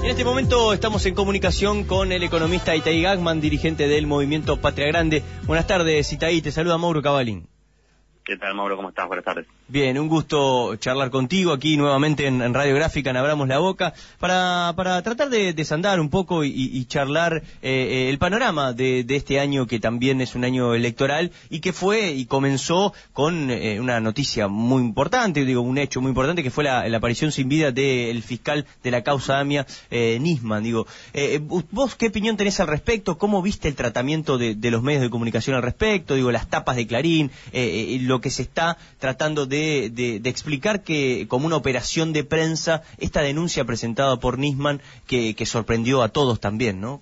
En este momento estamos en comunicación con el economista Itaí Gagman, dirigente del movimiento Patria Grande. Buenas tardes, Itaí, te saluda Mauro Cavalín. ¿Qué tal, Mauro? ¿Cómo estás? Buenas tardes. Bien, un gusto charlar contigo aquí nuevamente en Radio Gráfica, en Abramos la Boca, para tratar de desandar un poco y charlar el panorama de este año, que también es un año electoral y que fue y comenzó con una noticia muy importante, un hecho muy importante, que fue la aparición sin vida del fiscal de la causa AMIA, Nisman. ¿Vos qué opinión tenés al respecto? ¿Cómo viste el tratamiento de los medios de comunicación al respecto? Las tapas de Clarín, lo que se está tratando de explicar que como una operación de prensa esta denuncia presentada por Nisman que sorprendió a todos también, ¿no?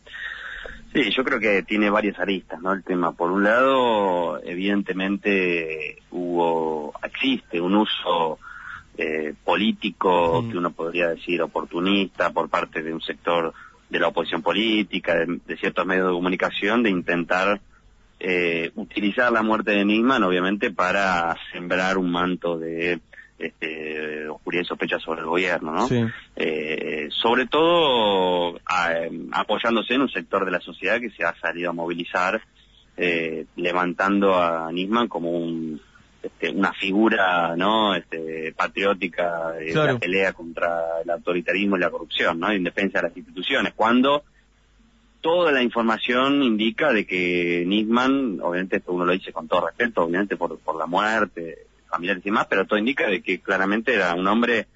Sí, yo creo que tiene varias aristas, ¿no? El tema, por un lado, evidentemente existe un uso político, que uno podría decir oportunista, por parte de un sector de la oposición política, de ciertos medios de comunicación, de intentar utilizar la muerte de Nisman, obviamente, para sembrar un manto de oscuridad y sospecha sobre el gobierno, ¿no? Sí. Sobre todo apoyándose en un sector de la sociedad que se ha salido a movilizar, levantando a Nisman como una figura, ¿no? Patriótica de la pelea contra el autoritarismo y la corrupción, ¿no? En defensa de las instituciones, cuando toda la información indica de que Nisman, obviamente esto uno lo dice con todo respeto, obviamente por la muerte, familiares y más, pero todo indica de que claramente era un hombre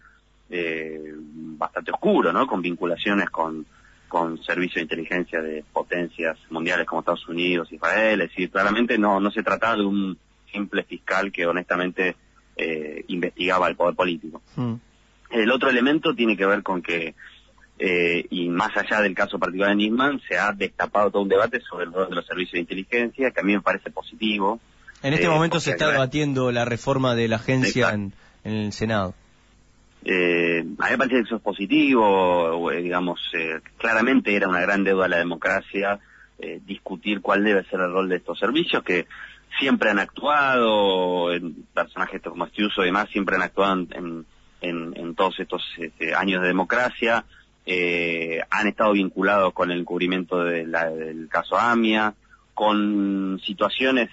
bastante oscuro, ¿no? Con vinculaciones con servicios de inteligencia de potencias mundiales como Estados Unidos, Israel. Es decir, claramente no se trataba de un simple fiscal que honestamente investigaba el poder político. El otro elemento tiene que ver con que y más allá del caso particular de Nisman, se ha destapado todo un debate sobre el rol de los servicios de inteligencia, que a mí me parece positivo. En este momento se está debatiendo la reforma de la agencia en el Senado. A mí me parece que eso es positivo, claramente era una gran deuda a la democracia discutir cuál debe ser el rol de estos servicios, que siempre han actuado, personajes como Estiuso y demás, siempre han actuado en todos estos años de democracia. Han estado vinculados con el encubrimiento del caso AMIA, con situaciones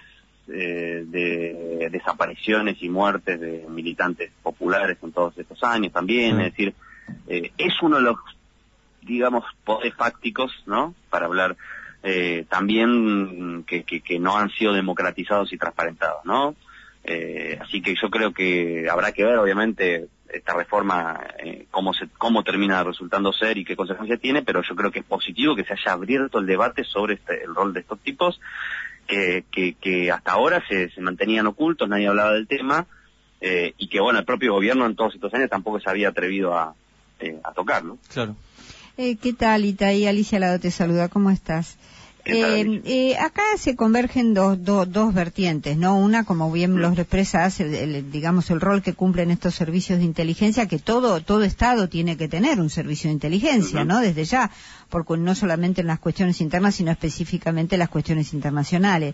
de desapariciones y muertes de militantes populares en todos estos años también. Es decir, es uno de los, poderes fácticos, ¿no? Para hablar también que no han sido democratizados y transparentados, ¿no? Así que yo creo que habrá que ver, obviamente, esta reforma, cómo termina resultando ser y qué consecuencias tiene, pero yo creo que es positivo que se haya abierto el debate sobre el rol de estos tipos, que hasta ahora se mantenían ocultos, nadie hablaba del tema, y que el propio gobierno en todos estos años tampoco se había atrevido a tocarlo. Claro. ¿Qué tal, Itaí? Alicia Lado te saluda, ¿cómo estás? Acá se convergen dos vertientes, ¿no? Una, como bien los expresas, el rol que cumplen estos servicios de inteligencia, que todo Estado tiene que tener un servicio de inteligencia, ¿no? Desde ya, porque no solamente en las cuestiones internas, sino específicamente en las cuestiones internacionales.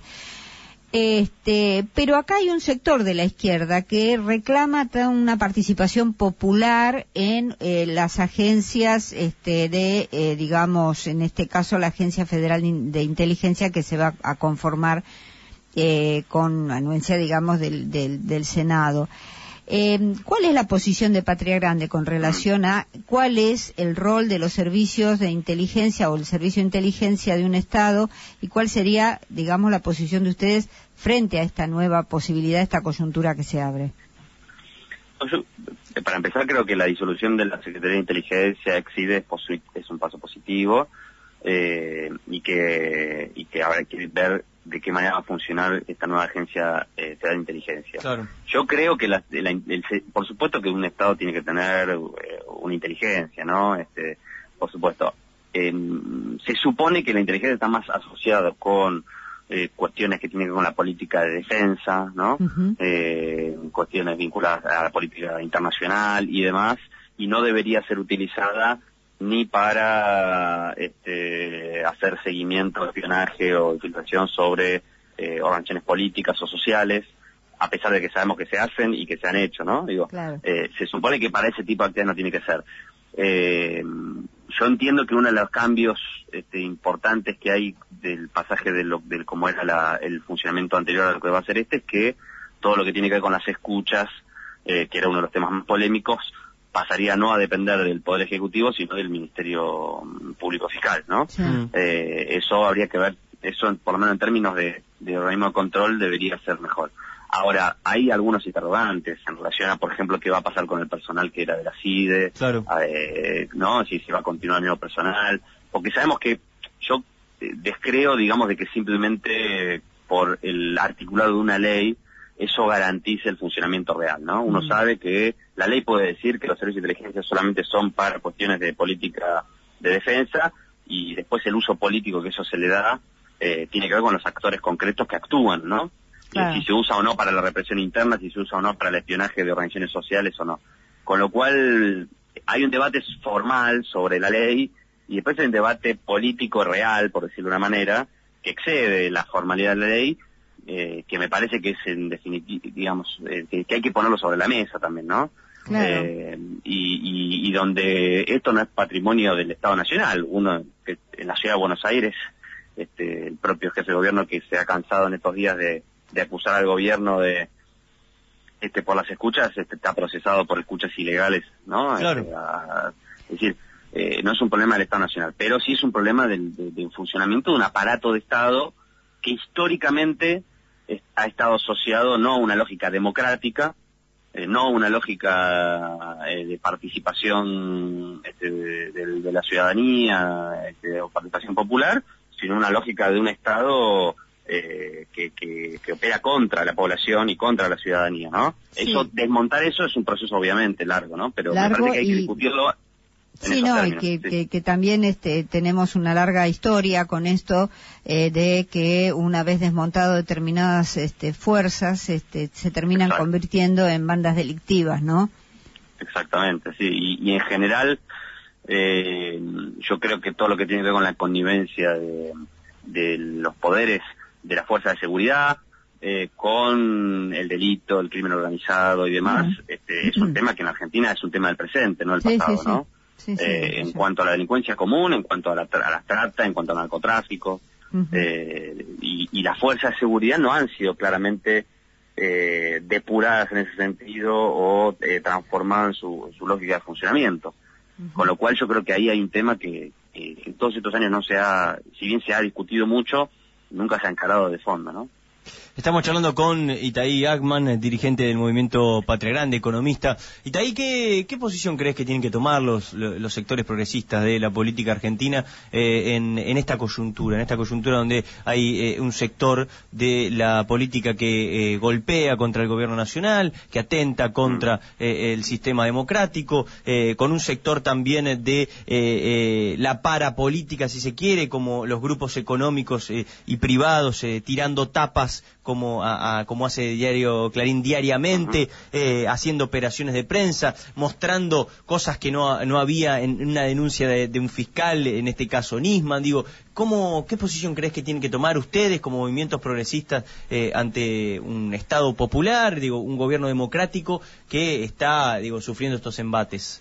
Pero acá hay un sector de la izquierda que reclama una participación popular en las agencias en este caso la Agencia Federal de Inteligencia, que se va a conformar con anuencia, del Senado. ¿Cuál es la posición de Patria Grande con relación a cuál es el rol de los servicios de inteligencia o el servicio de inteligencia de un Estado, y cuál sería, la posición de ustedes frente a esta nueva posibilidad, esta coyuntura que se abre? Para empezar, creo que la disolución de la Secretaría de Inteligencia Exide es un paso positivo, y que habrá que ver de qué manera va a funcionar esta nueva agencia federal de inteligencia. Claro. Yo creo que por supuesto que un Estado tiene que tener una inteligencia, ¿no? Por supuesto. Se supone que la inteligencia está más asociada con cuestiones que tienen que ver con la política de defensa, ¿no? Cuestiones vinculadas a la política internacional y demás, y no debería ser utilizada ni para hacer seguimiento, espionaje o infiltración sobre organizaciones políticas o sociales, a pesar de que sabemos que se hacen y que se han hecho, ¿no? Claro. Se supone que para ese tipo de actividades no tiene que ser. yo entiendo que uno de los cambios importantes que hay del pasaje del cómo era el funcionamiento anterior a lo que va a ser es que todo lo que tiene que ver con las escuchas, que era uno de los temas más polémicos, pasaría no a depender del Poder Ejecutivo, sino del Ministerio Público Fiscal, ¿no? Sí. Eso habría que ver, eso por lo menos en términos de organismo de control debería ser mejor. Ahora, hay algunos interrogantes en relación a, por ejemplo, qué va a pasar con el personal que era de la CIDE, claro. ¿no? Si se va a continuar el mismo personal, porque sabemos que yo descreo, digamos, de que simplemente por el articulado de una ley eso garantice el funcionamiento real, ¿no? Uno sabe que la ley puede decir que los servicios de inteligencia solamente son para cuestiones de política de defensa y después el uso político que eso se le da tiene que ver con los actores concretos que actúan, ¿no? Claro. Si se usa o no para la represión interna, si se usa o no para el espionaje de organizaciones sociales o no. Con lo cual hay un debate formal sobre la ley y después hay un debate político real, por decirlo de una manera, que excede la formalidad de la ley, que me parece que es en definitiva, digamos, que hay que ponerlo sobre la mesa también, ¿no? Claro. Y donde esto no es patrimonio del Estado Nacional. Uno, que en la ciudad de Buenos Aires, el propio jefe de gobierno que se ha cansado en estos días de acusar al gobierno de por las escuchas, está procesado por escuchas ilegales, ¿no? Claro. Es decir, no es un problema del Estado Nacional, pero sí es un problema del funcionamiento de un aparato de Estado que históricamente ha estado asociado no a una lógica democrática, no a una lógica de participación de la ciudadanía, o participación popular, sino una lógica de un Estado que opera contra la población y contra la ciudadanía, ¿no? Sí. Desmontar eso es un proceso obviamente largo, ¿no? Pero Largo, me parece que hay que discutirlo. Sí, no, y que también tenemos una larga historia con esto de que una vez desmontado determinadas fuerzas se terminan Exacto. convirtiendo en bandas delictivas, ¿no? Exactamente, sí, y en general yo creo que todo lo que tiene que ver con la connivencia de los poderes de las fuerzas de seguridad con el delito, el crimen organizado y demás, es un tema que en Argentina es un tema del presente, no del pasado, sí. ¿no? Sí, En cuanto a la delincuencia común, en cuanto a la trata, en cuanto al narcotráfico, y las fuerzas de seguridad no han sido claramente depuradas en ese sentido o transformadas en su lógica de funcionamiento. Con lo cual yo creo que ahí hay un tema que en todos estos años si bien se ha discutido mucho, nunca se ha encarado de fondo, ¿no? Estamos charlando con Itaí Ackman, dirigente del movimiento Patria Grande, economista. Itaí, ¿qué posición crees que tienen que tomar los sectores progresistas de la política argentina en esta coyuntura donde hay un sector de la política que golpea contra el gobierno nacional, que atenta contra el sistema democrático, con un sector también de la parapolítica, si se quiere, como los grupos económicos y privados tirando tapas como hace Diario Clarín diariamente, haciendo operaciones de prensa, mostrando cosas que no había en una denuncia de un fiscal, en este caso Nisman. Digo, ¿qué posición crees que tienen que tomar ustedes como movimientos progresistas ante un Estado popular, un gobierno democrático que está, sufriendo estos embates?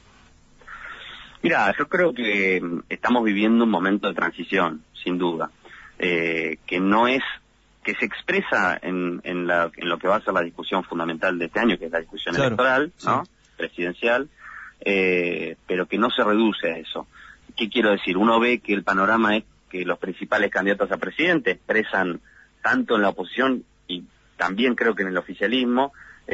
Mira, yo creo que estamos viviendo un momento de transición, sin duda, que no es que se expresa en lo que va a ser la discusión fundamental de este año, que es la discusión electoral, ¿no? Presidencial, pero que no se reduce a eso. ¿Qué quiero decir? Uno ve que el panorama es que los principales candidatos a presidente expresan, tanto en la oposición y también creo que en el oficialismo,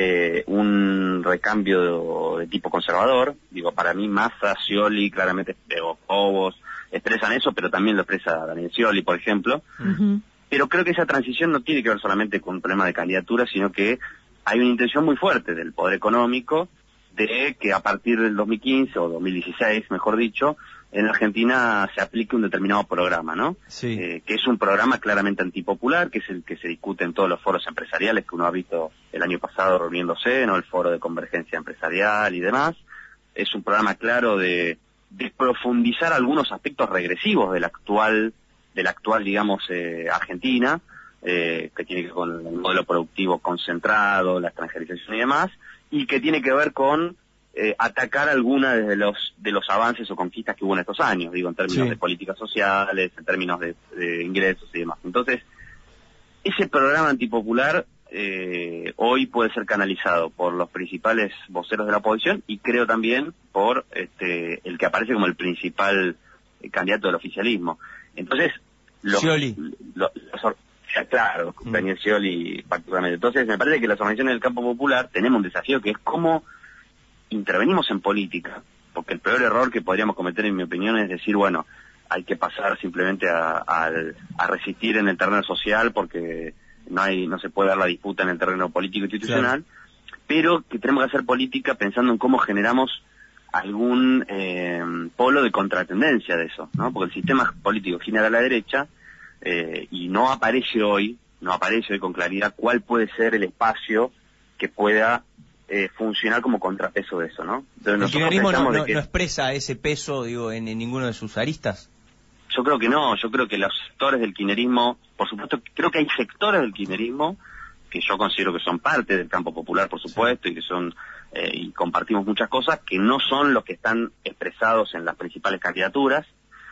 un recambio de tipo conservador. Para mí Massa, Scioli, claramente Cobos expresan eso, pero también lo expresa Daniel Scioli, por ejemplo. Pero creo que esa transición no tiene que ver solamente con un problema de candidatura, sino que hay una intención muy fuerte del poder económico de que a partir del 2015 o 2016, mejor dicho, en Argentina se aplique un determinado programa, ¿no? Sí. Que es un programa claramente antipopular, que es el que se discute en todos los foros empresariales que uno ha visto el año pasado reuniéndose, ¿no? El foro de convergencia empresarial y demás. Es un programa claro de profundizar algunos aspectos regresivos de la actual, digamos, Argentina, que tiene que ver con el modelo productivo concentrado, la extranjerización y demás, y que tiene que ver con atacar alguna de los avances o conquistas que hubo en estos años, digo, en términos de políticas sociales, en términos de ingresos y demás. Entonces, ese programa antipopular hoy puede ser canalizado por los principales voceros de la oposición y creo también por el que aparece como el principal candidato del oficialismo. Entonces, claro, Daniel Scioli particularmente. Entonces, me parece que las organizaciones del campo popular tenemos un desafío que es cómo intervenimos en política, porque el peor error que podríamos cometer, en mi opinión, es decir, bueno, hay que pasar simplemente a resistir en el terreno social porque no se puede dar la disputa en el terreno político institucional, pero que tenemos que hacer política pensando en cómo generamos algún polo de contratendencia de eso, ¿no? Porque el sistema político gira a la derecha y no aparece hoy con claridad cuál puede ser el espacio que pueda funcionar como contrapeso de eso, ¿no? Entonces, ¿el kirchnerismo no expresa ese peso, digo, en ninguno de sus aristas? Yo creo que no, yo creo que los sectores del kirchnerismo, por supuesto, creo que hay sectores del kirchnerismo que yo considero que son parte del campo popular, por supuesto, y que son, y compartimos muchas cosas, que no son los que están expresados en las principales candidaturas,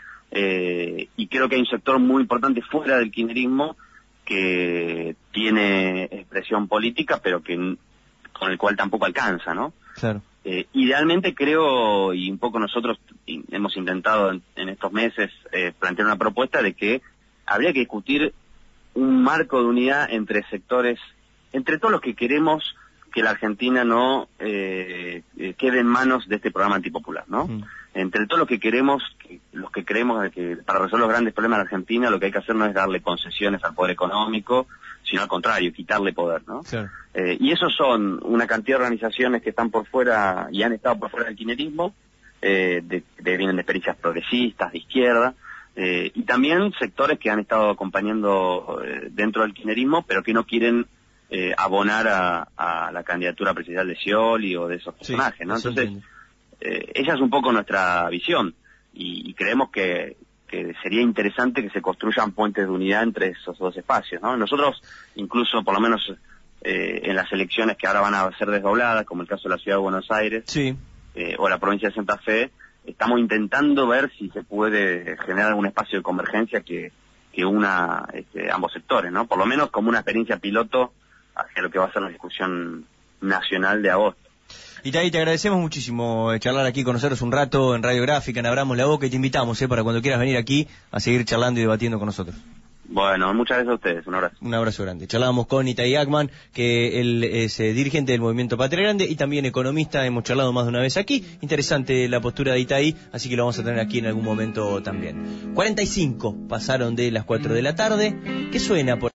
y creo que hay un sector muy importante fuera del kirchnerismo que tiene expresión política, pero que con el cual tampoco alcanza, ¿no? Claro. Idealmente creo, y un poco nosotros hemos intentado en estos meses plantear una propuesta de que habría que discutir un marco de unidad entre sectores, entre todos los que queremos que la Argentina no quede en manos de este programa antipopular, ¿no? Entre todos los que creemos que para resolver los grandes problemas de la Argentina lo que hay que hacer no es darle concesiones al poder económico, sino al contrario, quitarle poder, ¿no? Claro. Y esos son una cantidad de organizaciones que están por fuera y han estado por fuera del kirchnerismo, vienen de experiencias progresistas, de izquierda, y también sectores que han estado acompañando dentro del kirchnerismo, pero que no quieren abonar a la candidatura presidencial de Scioli o de esos personajes, ¿no? Entonces, esa es un poco nuestra visión, y creemos que sería interesante que se construyan puentes de unidad entre esos dos espacios, ¿no? Nosotros, incluso, por lo menos en las elecciones que ahora van a ser desdobladas, como el caso de la Ciudad de Buenos Aires, o la provincia de Santa Fe, estamos intentando ver si se puede generar algún espacio de convergencia que una ambos sectores, ¿no? Por lo menos como una experiencia piloto hacia lo que va a ser la discusión nacional de agosto. Itaí, te agradecemos muchísimo charlar aquí con nosotros un rato en Radio Gráfica, en Abramos la Boca, y te invitamos para cuando quieras venir aquí a seguir charlando y debatiendo con nosotros. Bueno, muchas gracias a ustedes, un abrazo. Un abrazo grande. Charlábamos con Itaí Ackman, que él es dirigente del Movimiento Patria Grande y también economista, hemos charlado más de una vez aquí. Interesante la postura de Itaí, así que lo vamos a tener aquí en algún momento también. 45 pasaron de las 4 de la tarde. ¿Qué suena por